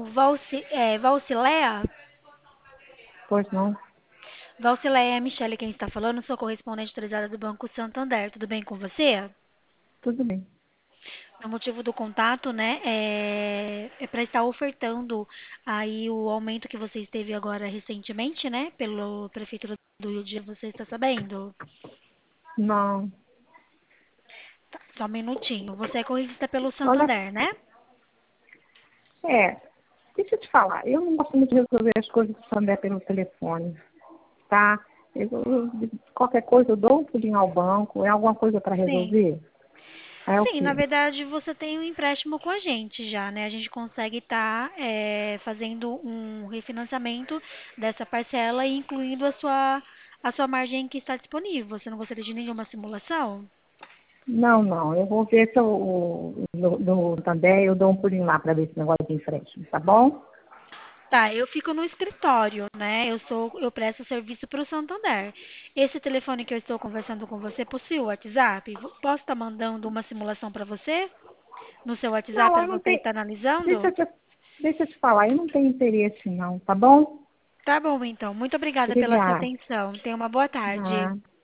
Valcileia? Pois não? Valcileia é a Michelle quem está falando, sou correspondente autorizada do Banco Santander. Tudo bem com você? Tudo bem. O motivo do contato, né, é para estar ofertando aí o aumento que você teve agora recentemente, né, pelo Prefeitura do Rio de Janeiro, você está sabendo? Não. Tá, só um minutinho. Você é corrigista pelo Olha, Santander, né? é, deixa eu te falar. Eu não gosto muito de resolver as coisas do Sandé pelo telefone, tá? Qualquer coisa eu dou um pulinho ao banco, é alguma coisa para Sim. resolver? É o Sim, na quê? verdade você tem um empréstimo com a gente já, né? A gente consegue estar fazendo um refinanciamento dessa parcela e incluindo a sua margem que está disponível. Você não gostaria de nenhuma simulação? Não, não. Eu vou ver se eu, no Sandé eu dou um pulinho lá para ver esse negócio de empréstimo, tá bom? Tá, eu fico no escritório, né? Eu presto serviço para o Santander. Esse telefone que eu estou conversando com você possui o WhatsApp? Posso estar mandando uma simulação para você no seu WhatsApp Não, para eu não você tenho. estar Deixa analisando? eu te, deixa eu te falar, eu não tenho interesse não, tá bom? Tá bom, então. Muito obrigada pela sua Obrigada. atenção. Tenha uma boa tarde. Ah,